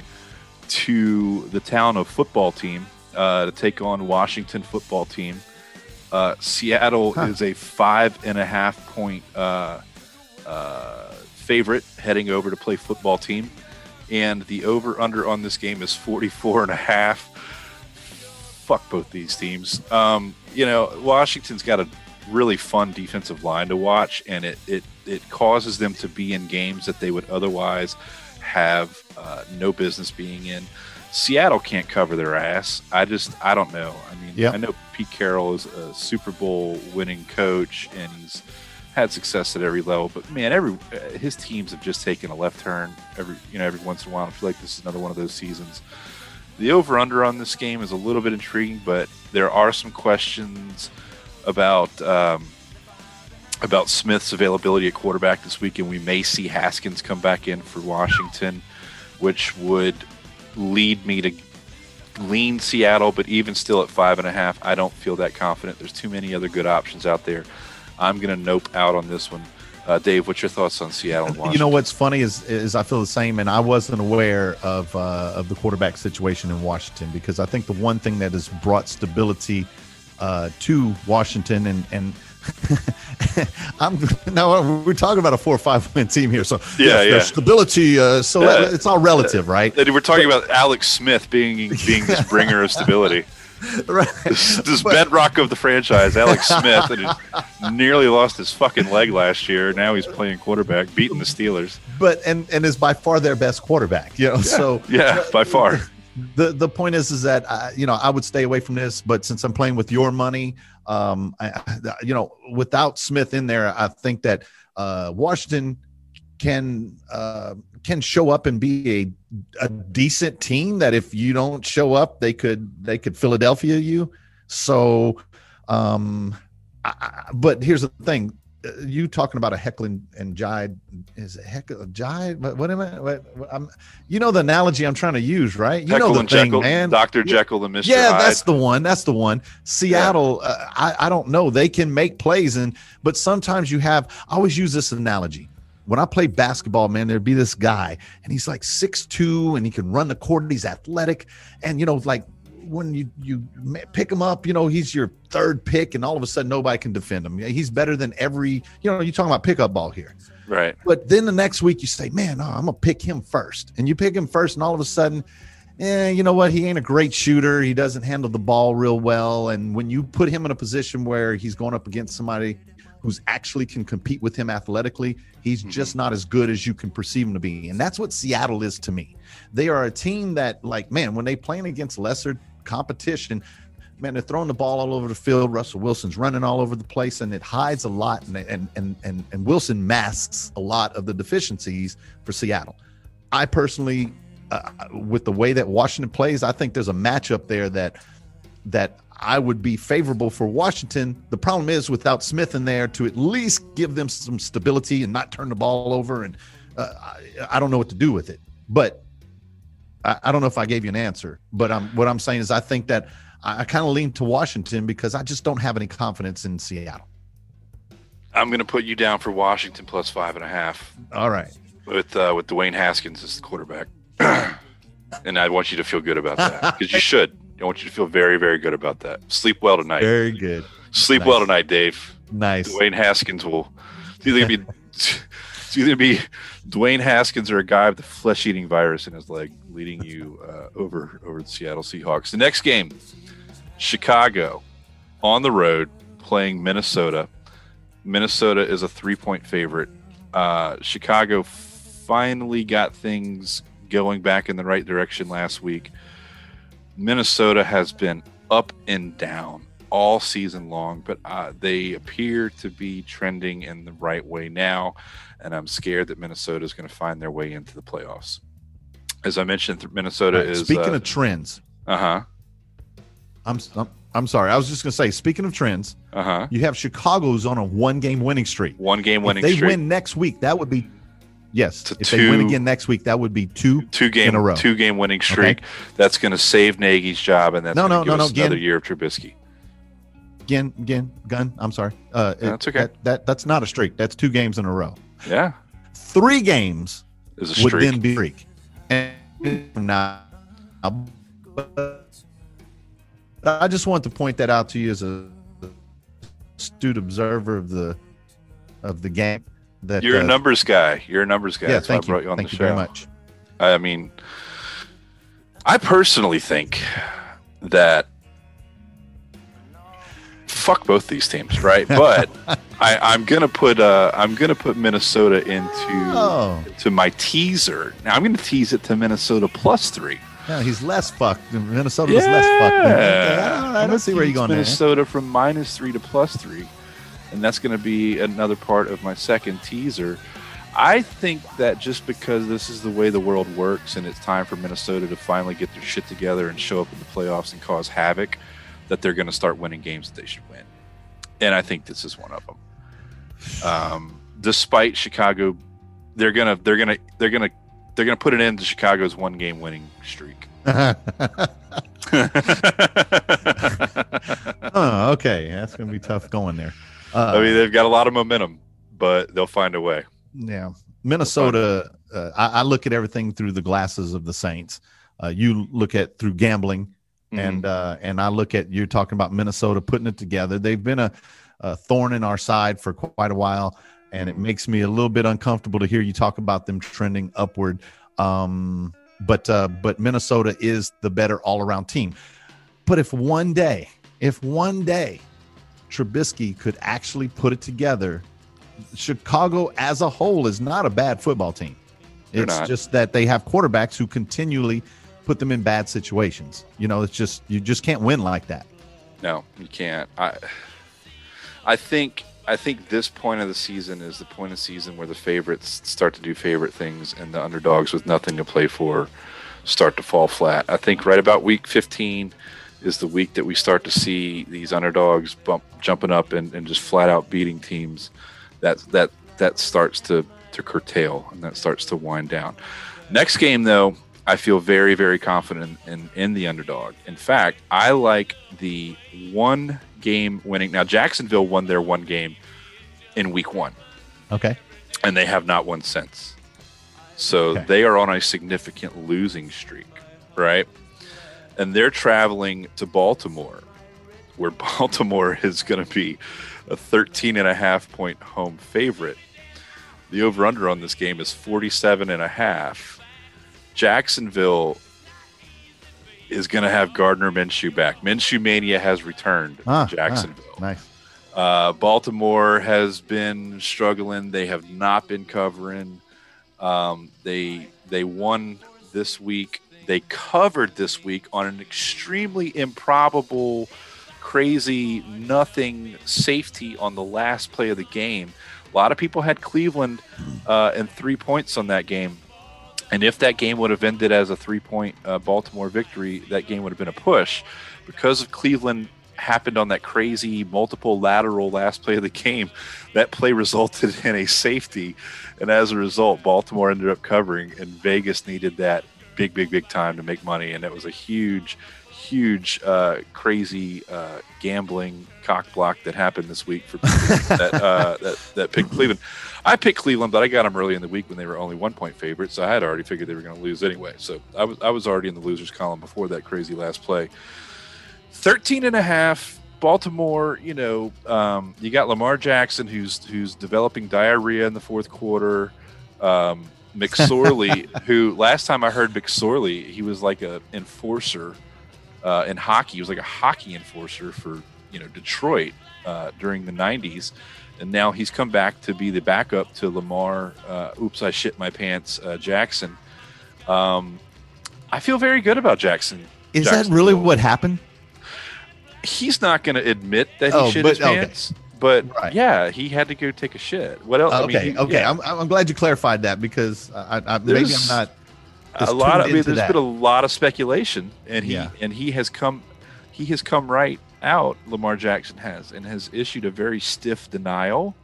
to the town of football team uh, to take on Washington football team. Uh, Seattle huh. is a five and a half point uh, uh, favorite heading over to play football team, and the over under on this game is forty-four and a half. Fuck both these teams. Um, you know, Washington's got a really fun defensive line to watch, and it it it causes them to be in games that they would otherwise have uh, no business being in. Seattle can't cover their ass. I just I don't know. I mean, yep. I know Pete Carroll is a Super Bowl winning coach, and he's had success at every level. But man, every his teams have just taken a left turn every you know every once in a while. I feel like this is another one of those seasons. The over-under on this game is a little bit intriguing, but there are some questions about um, about Smith's availability at quarterback this week, and we may see Haskins come back in for Washington, which would lead me to lean Seattle, but even still at five and a half, I don't feel that confident. There's too many other good options out there. I'm going to nope out on this one. Uh, Dave, what's your thoughts on Seattle and Washington? You know what's funny is is I feel the same, and I wasn't aware of uh, of the quarterback situation in Washington, because I think the one thing that has brought stability uh, to Washington, and and I'm now we're talking about a four or five win team here, so yeah, yeah, yeah. stability. Uh, so yeah. it's all relative, right? We're talking but, about Alex Smith being being this bringer of stability. Right. This, this but, bedrock of the franchise, Alex Smith, and nearly lost his fucking leg last year. Now he's playing quarterback, beating the Steelers. But and and is by far their best quarterback. You know, yeah. so yeah, by far. The the point is is that uh, you know I would stay away from this. But since I'm playing with your money, um, I, you know, without Smith in there, I think that uh, Washington can uh, can show up and be a a decent team that if you don't show up, they could they could Philadelphia you. So, um, I, but here's the thing: you talking about a Heckle and Jide is it Heckle Jide? What, what am I? What, I'm, you know the analogy I'm trying to use, right? You Heckle know the and thing, Jekyll, man. Doctor Jekyll and Mister Yeah, Hyde. that's the one. That's the one. Seattle. Yeah. Uh, I I don't know. They can make plays, and but sometimes you have. I always use this analogy. when I played basketball, man, there'd be this guy, and he's like six two, and he can run the court. He's athletic, and you know, like when you you pick him up, you know, he's your third pick, and all of a sudden nobody can defend him. He's better than every, you know, you're talking about pickup ball here, right? But then the next week you say, man, oh, I'm gonna pick him first, and you pick him first, and all of a sudden, eh, you know what? He ain't a great shooter. He doesn't handle the ball real well, and when you put him in a position where he's going up against somebody who's actually can compete with him athletically, he's mm-hmm. just not as good as you can perceive him to be. And that's what Seattle is to me. They are a team that, like, man, when they playing against lesser competition, man, they're throwing the ball all over the field. Russell Wilson's running all over the place, and it hides a lot. And and and and, and Wilson masks a lot of the deficiencies for Seattle. I personally, uh, with the way that Washington plays, I think there's a matchup there that that I would be favorable for Washington. The problem is without Smith in there to at least give them some stability and not turn the ball over. And uh, I, I don't know what to do with it, but I, I don't know if I gave you an answer, but I'm, what I'm saying is I think that I, I kind of lean to Washington because I just don't have any confidence in Seattle. I'm going to put you down for Washington plus five and a half. All right. With, uh, with Dwayne Haskins as the quarterback. And I want you to feel good about that because you should. I want you to feel very, very good about that. Sleep well tonight. Very good. Sleep nice. well tonight, Dave. Nice. Dwayne Haskins will. It's either gonna be, it's either gonna be Dwayne Haskins or a guy with the flesh-eating virus in his leg, leading you uh, over over the Seattle Seahawks. The next game, Chicago, on the road playing Minnesota. Minnesota is a three-point favorite. Uh, Chicago finally got things going back in the right direction last week. Minnesota has been up and down all season long, but uh, they appear to be trending in the right way now, and I'm scared that Minnesota is going to find their way into the playoffs. As I mentioned, Minnesota right, is speaking uh, of trends. Uh huh. I'm, I'm I'm sorry. I was just going to say. Speaking of trends, uh huh. You have Chicago's on a one-game winning streak. One game winning if they streak. win next week, that would be. Yes, if two, they win again next week, that would be two, two game in a row. Two game winning streak. Okay. That's going to save Nagy's job, and that's no, going to no, give no, us no, another again, year of Trubisky. Again, again, gun. I'm sorry. Uh, no, that's okay. That, that that's not a streak. That's two games in a row. Yeah, three games is a streak. Would then be a streak. And now, I just want to point that out to you as a astute observer of the of the game. That, You're uh, a numbers guy. You're a numbers guy. Yeah, That's thank why I brought you. you on thank the you show. very much. I mean, I personally think that fuck both these teams, right? But I, I'm gonna put uh, I'm gonna put Minnesota into oh. to my teaser. Now I'm gonna tease it to Minnesota plus three. Yeah, he's less fucked. Minnesota's yeah. less fucked. I don't, I don't see where you're going. Minnesota there. from minus three to plus three. And that's going to be another part of my second teaser. I think that just because this is the way the world works and it's time for Minnesota to finally get their shit together and show up in the playoffs and cause havoc, that they're going to start winning games that they should win. And I think this is one of them. Um, despite Chicago, they're going to they're going to they're going to they're going to put an end to Chicago's one game winning streak. Oh, okay. That's going to be tough going there. Uh, I mean, they've got a lot of momentum, but they'll find a way. Yeah. Minnesota, uh, I, I look at everything through the glasses of the Saints. Uh, you look at through gambling, mm-hmm. and uh, and I look at, you're talking about Minnesota putting it together. They've been a, a thorn in our side for quite a while, and it makes me a little bit uncomfortable to hear you talk about them trending upward. Um, but uh, but Minnesota is the better all-around team. But if one day, if one day, Trubisky could actually put it together, Chicago as a whole is not a bad football team. They're It's not. just that they have quarterbacks who continually put them in bad situations. You know, it's just, you just can't win like that. No, you can't. I I think I think this point of the season is the point of the season where the favorites start to do favorite things and the underdogs with nothing to play for start to fall flat. I think right about week fifteen is the week that we start to see these underdogs bump, jumping up and, and just flat out beating teams. That that that starts to, to curtail and that starts to wind down. Next game, though, I feel very, very confident in, in, in the underdog. In fact, I like the one game winning. Now, Jacksonville won their one game in week one. Okay. and they have not won since. So Okay. they are on a significant losing streak, right? And they're traveling to Baltimore, where Baltimore is going to be a thirteen and a half point home favorite. The over-under on this game is forty-seven and a half. Jacksonville is going to have Gardner Minshew back. Minshew Mania has returned Ah, to Jacksonville. ah, nice. Uh, Baltimore has been struggling. They have not been covering. Um, they they won this week. They covered this week on an extremely improbable, crazy, nothing safety on the last play of the game. A lot of people had Cleveland uh, and three points on that game. And if that game would have ended as a three-point uh, Baltimore victory, that game would have been a push. Because of Cleveland happened on that crazy multiple lateral last play of the game, that play resulted in a safety. And as a result, Baltimore ended up covering, and Vegas needed that big, big, big time to make money. And it was a huge, huge, uh, crazy uh, gambling cock block that happened this week for people that, uh, that, that picked Cleveland. I picked Cleveland, but I got them early in the week when they were only one point favorites. So I had already figured they were going to lose anyway. So I was I was already in the losers column before that crazy last play. thirteen and a half, Baltimore, you know, um, you got Lamar Jackson, who's who's developing diarrhea in the fourth quarter. Um, McSorley, who last time I heard McSorley, he was like a enforcer uh, in hockey. He was like a hockey enforcer for, you know, Detroit uh, during the nineties. And now he's come back to be the backup to Lamar. Uh, oops, I shit my pants. Uh, Jackson. Um, I feel very good about Jackson. Is that really what happened? He's not going to admit that he Oh, shit but- his pants, but Right. yeah, he had to go take a shit. What else? I Okay, mean, he- okay. yeah. I'm, I'm glad you clarified that because I, I, maybe I'm There's not. a just lot of. I tuned mean, into there's that. been a lot of speculation, and he Yeah. and he has come, he has come right out. Lamar Jackson has and has issued a very stiff denial.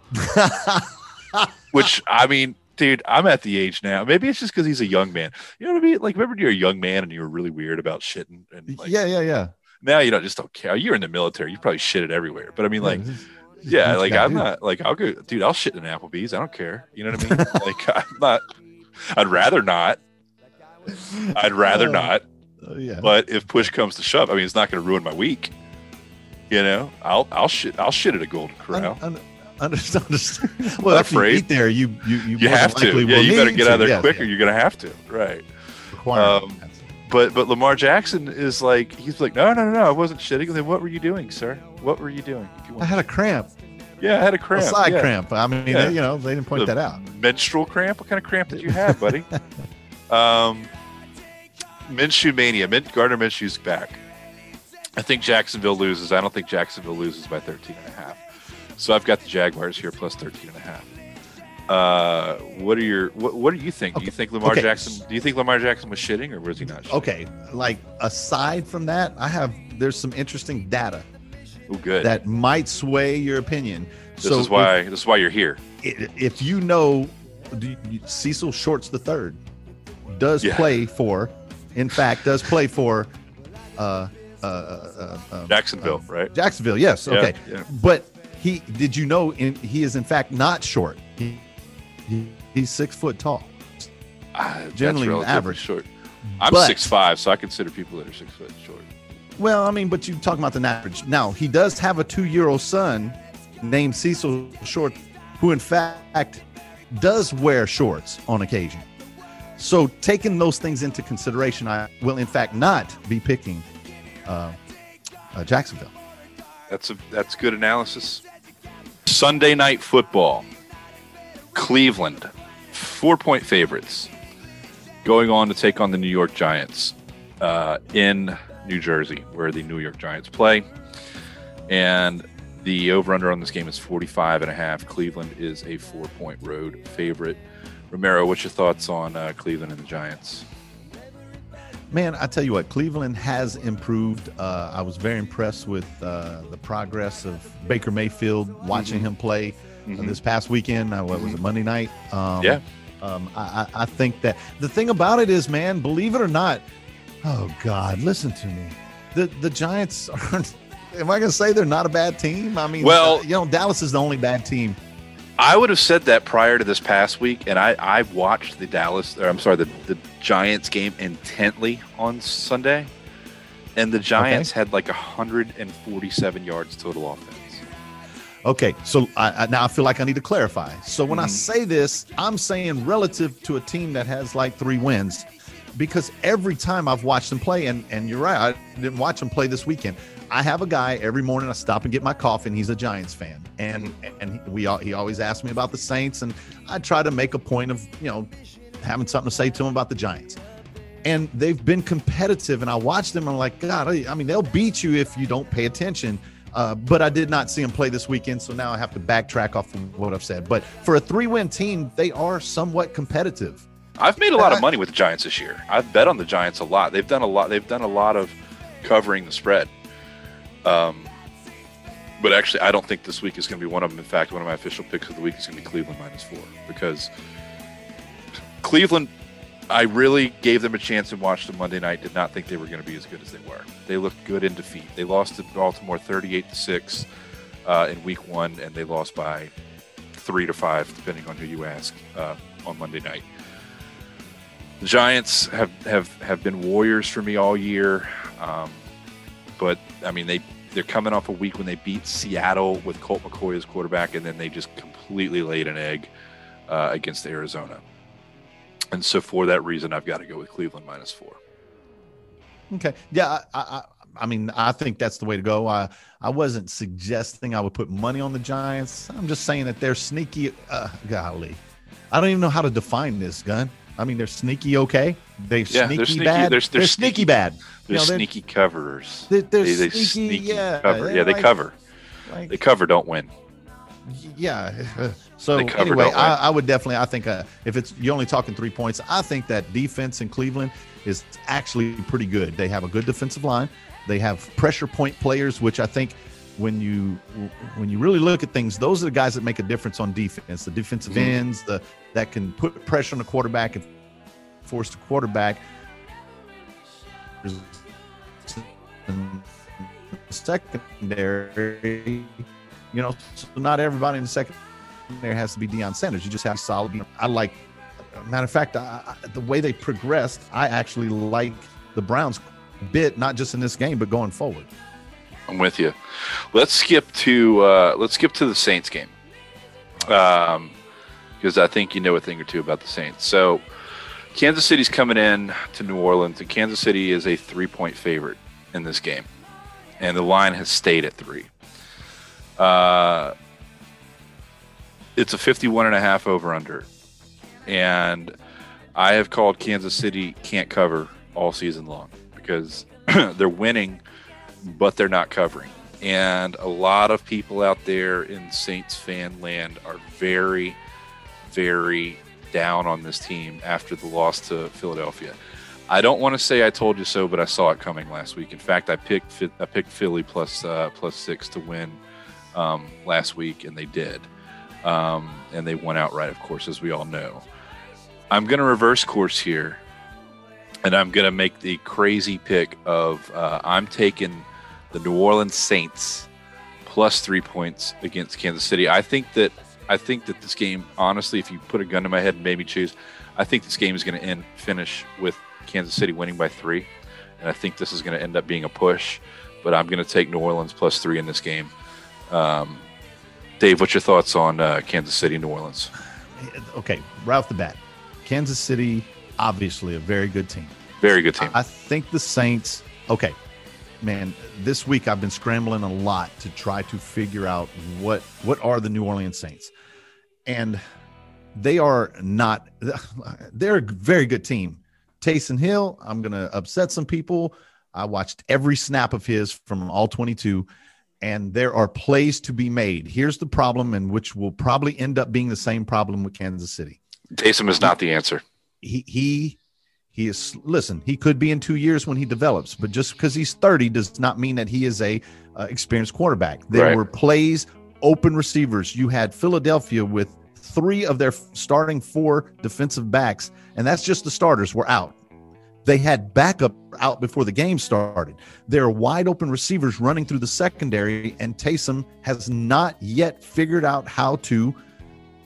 Which, I mean, dude, I'm at the age now. Maybe it's just because he's a young man. You know what I mean? Like, remember you're a young man and you were really weird about shitting. And like, yeah, yeah, yeah. now you don't just don't care. You're in the military. You probably shit it everywhere. But I mean, like, this is- this is yeah, what you like gotta I'm do. not like I'll go, dude. I'll shit in an Applebee's. I don't care. You know what I mean? Like, I'm not. I'd rather not. I'd rather Uh, not. Oh, yeah. But if push comes to shove, I mean, it's not going to ruin my week. You know, I'll I'll shit I'll shit at a Golden Corral. Un- un- understand, understand. Well, Not after you afraid. eat there, you you you, You more have than to. likely Yeah, will you better need get to. out of there Yes, quicker. yeah. You're going to have to. Right. Requirement. Um, But but Lamar Jackson is like, he's like, no, no, no, no, I wasn't shitting. Then what were you doing, sir? What were you doing? If you I want had a cramp, yeah, I had a a cramp. side yeah. cramp. I mean, Yeah. they, you know, they didn't point The that out. Menstrual cramp? What kind of cramp did you have, buddy? um, Minshew Mania. Min- Gardner Minshew's back. I think Jacksonville loses. I don't think Jacksonville loses by thirteen and a half. So I've got the Jaguars here plus thirteen and a half. Uh, what are your what, what do you think? Do you Okay. think Lamar Okay. Jackson do you think Lamar Jackson was shitting or was he not shitting? Okay, like aside from that, I have there's some interesting data Oh, good. that might sway your opinion. this so is why this is why you're here. if, if you know, do you- Cecil Shorts the third does Yeah. play for, in fact, does play for, uh, uh, uh, uh, Jacksonville, right? Jacksonville. Yes. Yeah, Okay. yeah. But he did you know in, he is in fact not short. He, he he's six foot tall. Ah, that's generally relatively average. short. I'm But- six five, so I consider people that are six foot short. Well, I mean, but you talking about the average. Now he does have a two year old son named Cecil Short, who in fact does wear shorts on occasion. So taking those things into consideration, I will in fact not be picking uh, uh, Jacksonville. That's a that's good analysis. Sunday night football. Cleveland, four point favorites, going on to take on the New York Giants uh, in New Jersey, where the New York Giants play. And the over-under on this game is forty-five and a half. Cleveland is a four-point road favorite. Romero, what's your thoughts on uh, Cleveland and the Giants? Man, I tell you what, Cleveland has improved. Uh, I was very impressed with uh, the progress of Baker Mayfield, watching Mm-hmm. him play uh, Mhm. this past weekend. Uh, what was it, Monday night? Um, Yeah. Um, I, I I think that the thing about it is, man, believe it or not, oh God, listen to me. The the Giants aren't. Am I going to say they're not a bad team? I mean, Well- uh, you know, Dallas is the only bad team I would have said that prior to this past week, and I, I watched the Dallas, or I'm sorry, the, the Giants game intently on Sunday, and the Giants okay. had like one hundred forty-seven yards total offense. Okay, so I, I, now I feel like I need to clarify. So when mm-hmm. I say this, I'm saying relative to a team that has like three wins, because every time I've watched them play, and, and you're right, I didn't watch them play this weekend. I have a guy every morning I stop and get my coffee, and he's a Giants fan. And and he, we all, he always asks me about the Saints, and I try to make a point of, you know, having something to say to him about the Giants. And they've been competitive, and I watch them, and I'm like, God, I mean, they'll beat you if you don't pay attention. Uh, but I did not see them play this weekend, so now I have to backtrack off of what I've said. But for a three-win team, they are somewhat competitive. I've made a lot of money with the Giants this year. I've bet on the Giants a lot. They've done a lot. They've done a lot of covering the spread. Um, but actually, I don't think this week is going to be one of them. In fact, one of my official picks of the week is going to be Cleveland minus four, because Cleveland, I really gave them a chance and watched them Monday night. Did not think they were going to be as good as they were. They looked good in defeat. They lost to Baltimore thirty-eight to six uh, in week one, and they lost by three to five, depending on who you ask, uh, on Monday night. The Giants have, have, have been warriors for me all year. Um, But, I mean, they, they're coming off a week when they beat Seattle with Colt McCoy as quarterback, and then they just completely laid an egg uh, against Arizona. And so for that reason, I've got to go with Cleveland minus four. Okay. Yeah, I, I, I mean, I think that's the way to go. I, I wasn't suggesting I would put money on the Giants. I'm just saying that they're sneaky. Uh, golly. I don't even know how to define this, Gun. I mean, they're sneaky okay. They're yeah, sneaky, they're sneaky bad. They're, they're, they're sneaky, sneaky bad. They're, you know, they're sneaky coverers. They're, they're they, they sneaky, sneaky yeah. cover. Yeah, they like, cover. Like, they cover, don't win. Yeah. So cover, anyway, I, I would definitely, I think uh, if it's, you're only talking three points, I think that defense in Cleveland is actually pretty good. They have a good defensive line. They have pressure point players, which I think when you when you really look at things, those are the guys that make a difference on defense. The defensive mm-hmm. ends, the that can put pressure on the quarterback and force the quarterback. Secondary, you know, so not everybody in the secondary has to be Deion Sanders. You just have solid. I like. Matter of fact, I, I, the way they progressed, I actually like the Browns a bit, not just in this game, but going forward. I'm with you. Let's skip to uh, let's skip to the Saints game, um, because I think you know a thing or two about the Saints. So, Kansas City's coming in to New Orleans, and Kansas City is a three-point favorite in this game, and the line has stayed at three. Uh, it's a fifty-one and a half over/under, and I have called Kansas City can't cover all season long because they're winning, but they're not covering. And a lot of people out there in Saints fan land are very, very down on this team after the loss to Philadelphia. I don't want to say I told you so, but I saw it coming last week. In fact, I picked I picked Philly plus uh, plus six to win um, last week, and they did. Um, and they won outright, of course, as we all know. I'm going to reverse course here, and I'm going to make the crazy pick of uh, I'm taking the New Orleans Saints plus three points against Kansas City. I think that I think that this game, honestly, if you put a gun to my head and made me choose, I think this game is going to end finish with Kansas City winning by three, and I think this is going to end up being a push. But I'm going to take New Orleans plus three in this game. Um, Dave, what's your thoughts on uh, Kansas City, New Orleans? Okay, right off the bat, Kansas City, obviously a very good team. Very good team. I, I think the Saints, okay, man, this week I've been scrambling a lot to try to figure out what what are the New Orleans Saints. And they are not, they're a very good team. Taysom Hill, I'm going to upset some people. I watched every snap of his from all twenty-two, and there are plays to be made. Here's the problem, and which will probably end up being the same problem with Kansas City. Taysom is not the answer. He, he, he is, listen, he could be in two years when he develops, but just because he's thirty does not mean that he is a uh, experienced quarterback. There right. were plays, open receivers. You had Philadelphia with three of their starting four defensive backs, and that's just the starters were out. They had backup out before the game started. There are wide open receivers running through the secondary, and Taysom has not yet figured out how to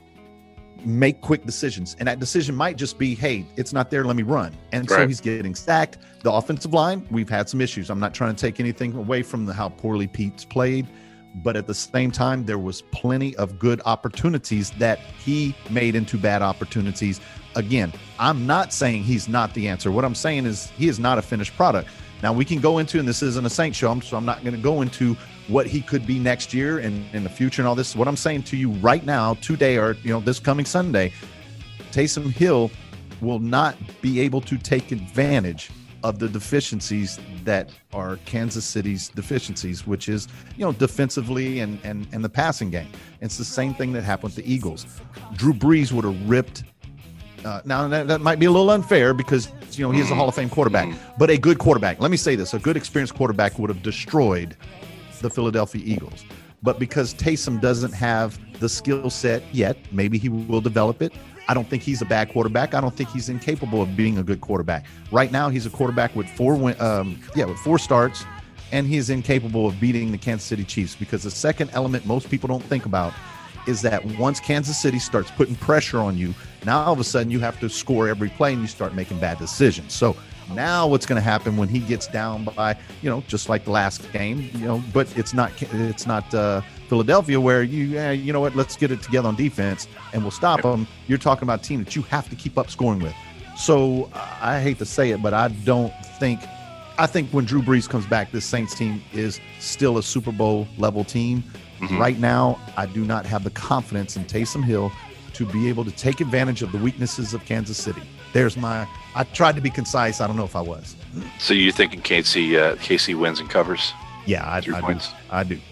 make quick decisions. And that decision might just be, hey, it's not there, let me run. And so Right. he's getting sacked. The offensive line, we've had some issues. I'm not trying to take anything away from the, how poorly Pete's played. But at the same time, there was plenty of good opportunities that he made into bad opportunities. Again, I'm not saying he's not the answer. What I'm saying is he is not a finished product. Now, we can go into, and this isn't a Saints show, so I'm not going to go into what he could be next year and in the future and all this. What I'm saying to you right now, today, or you know, this coming Sunday, Taysom Hill will not be able to take advantage of the deficiencies that are Kansas City's deficiencies, which is, you know, defensively and and and the passing game. It's the same thing that happened with the Eagles. Drew Brees would have ripped. Uh, now that, that might be a little unfair because you know he is a Hall of Fame quarterback, but a good quarterback. Let me say this: a good experienced quarterback would have destroyed the Philadelphia Eagles. But because Taysom doesn't have the skill set yet, maybe he will develop it. I don't think he's a bad quarterback. I don't think he's incapable of being a good quarterback. Right now, he's a quarterback with four win, um, yeah, with four starts, and he is incapable of beating the Kansas City Chiefs because the second element most people don't think about is that once Kansas City starts putting pressure on you, now all of a sudden you have to score every play and you start making bad decisions. So now what's going to happen when he gets down by, you know, just like the last game, you know, but it's not it's not uh, Philadelphia where you, eh, you know what, let's get it together on defense and we'll stop them. You're talking about a team that you have to keep up scoring with. So I hate to say it, but I don't think, I think when Drew Brees comes back, this Saints team is still a Super Bowl level team. Mm-hmm. Right now, I do not have the confidence in Taysom Hill to be able to take advantage of the weaknesses of Kansas City. There's my, I tried to be concise. I don't know if I was. So you're thinking K C, uh, K C wins and covers? Yeah, I, Three I points. do. I do.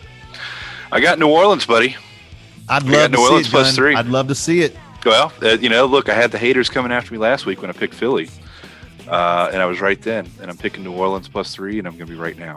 I got New Orleans, buddy. I'd I love got to New Orleans see it, plus Gun. three. I'd love to see it. Well, uh, you know, look, I had the haters coming after me last week when I picked Philly. Uh, and I was right then. And I'm picking New Orleans plus three, and I'm going to be right now.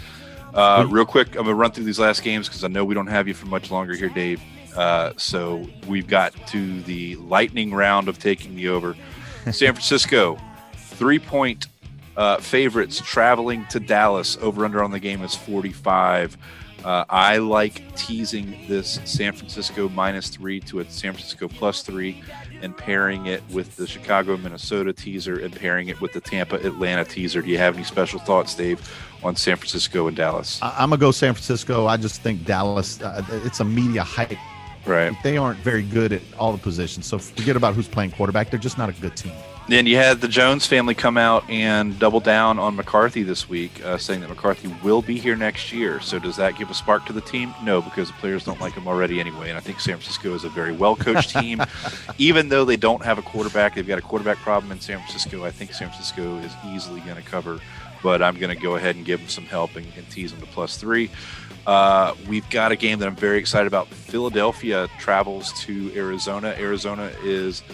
Uh, real quick, I'm going to run through these last games because I know we don't have you for much longer here, Dave. Uh, so we've got to the lightning round of taking the over. San Francisco, three-point uh, favorites traveling to Dallas. Over-under on the game is forty-five. Uh, I like teasing this San Francisco minus three to a San Francisco plus three and pairing it with the Chicago-Minnesota teaser and pairing it with the Tampa-Atlanta teaser. Do you have any special thoughts, Dave, on San Francisco and Dallas? I, I'm going to go San Francisco. I just think Dallas, uh, it's a media hype. Right. They aren't very good at all the positions. So forget about who's playing quarterback. They're just not a good team. Then you had the Jones family come out and double down on McCarthy this week, uh, saying that McCarthy will be here next year. So does that give a spark to the team? No, because the players don't like him already anyway. And I think San Francisco is a very well-coached team. Even though they don't have a quarterback, they've got a quarterback problem in San Francisco. I think San Francisco is easily going to cover. But I'm going to go ahead and give them some help and, and tease them to plus three. Uh, we've got a game that I'm very excited about. Philadelphia travels to Arizona. Arizona is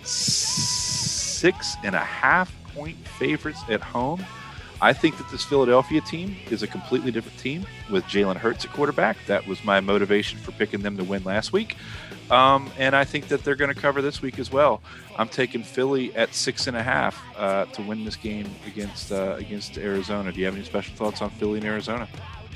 six and a half point favorites at home. I think that this Philadelphia team is a completely different team with Jalen Hurts at quarterback. That was my motivation for picking them to win last week. Um, and I think that they're going to cover this week as well. I'm taking Philly at six and a half uh, to win this game against uh, against Arizona. Do you have any special thoughts on Philly and Arizona?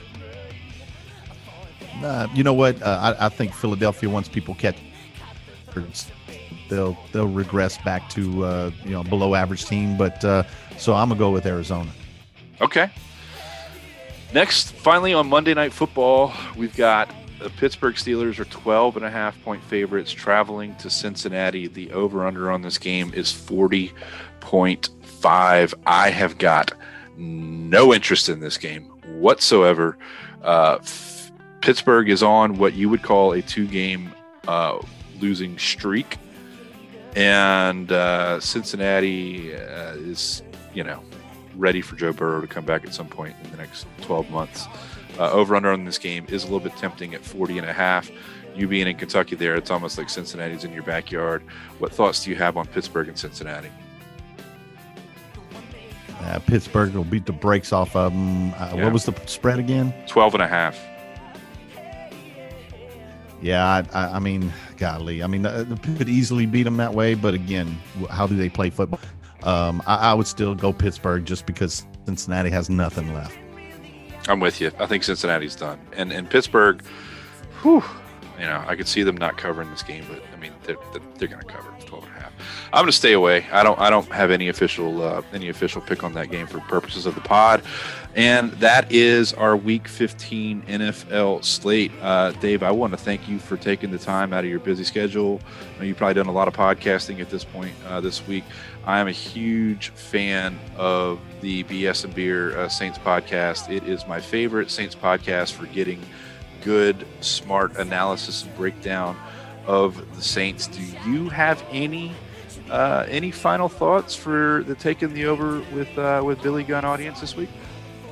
Uh, you know what? Uh, I, I think Philadelphia, once people catch, they'll they'll regress back to uh, you know below average team. But uh, so I'm gonna go with Arizona. Okay. Next, finally on Monday Night Football, we've got the Pittsburgh Steelers are twelve and a half point favorites traveling to Cincinnati. The over-under on this game is forty point five. I have got no interest in this game whatsoever. Uh, f- Pittsburgh is on what you would call a two-game uh, losing streak. And uh, Cincinnati uh, is, you know, ready for Joe Burrow to come back at some point in the next twelve months. Uh, over under on this game is a little bit tempting at forty and a half. You being in Kentucky there, it's almost like Cincinnati's in your backyard. What thoughts do you have on Pittsburgh and Cincinnati? Uh, Pittsburgh will beat the brakes off of them. Uh, Yeah. What was the spread again? twelve and a half. Yeah, I, I, I mean, golly. I mean, uh, they could easily beat them that way. But again, how do they play football? Um, I, I would still go Pittsburgh just because Cincinnati has nothing left. I'm with you. I think Cincinnati's done. And and Pittsburgh, whew, you know, I could see them not covering this game, but I mean, they're, they're going to cover twelve and a half. I'm going to stay away. I don't, I don't have any official, uh, any official pick on that game for purposes of the pod. And that is our Week fifteen N F L slate. Uh, Dave, I want to thank you for taking the time out of your busy schedule. I know you've probably done a lot of podcasting at this point uh, this week. I am a huge fan of the B S and Beer uh, Saints podcast. It is my favorite Saints podcast for getting good, smart analysis and breakdown of the Saints. Do you have any uh, any final thoughts for the taking the over with uh, with Billy Gunn audience this week?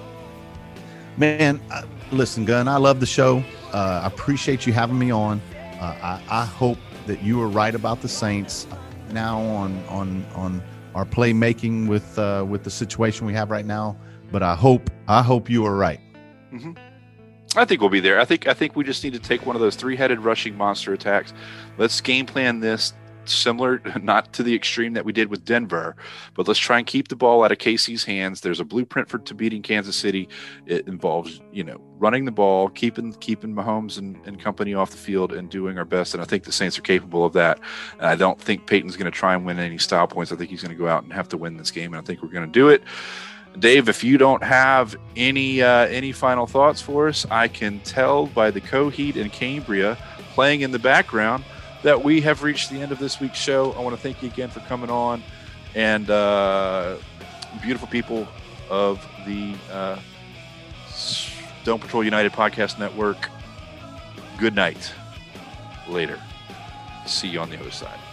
Man, uh, listen, Gunn, I love the show. Uh, I appreciate you having me on. Uh, I, I hope that you were right about the Saints now on on on our playmaking with uh, with the situation we have right now. But I hope I hope you were right. Mm-hmm. I think we'll be there. I think I think we just need to take one of those three-headed rushing monster attacks. Let's game plan this similar, not to the extreme that we did with Denver, but let's try and keep the ball out of K C's hands. There's a blueprint for to beating Kansas City. It involves, you know, running the ball, keeping keeping Mahomes and, and company off the field, and doing our best. And I think the Saints are capable of that. And I don't think Peyton's going to try and win any style points. I think he's going to go out and have to win this game, and I think we're going to do it. Dave, if you don't have any uh, any final thoughts for us, I can tell by the Coheed and Cambria playing in the background that we have reached the end of this week's show. I want to thank you again for coming on, and uh, beautiful people of the uh, Don't Patrol United Podcast Network. Good night. Later. See you on the other side.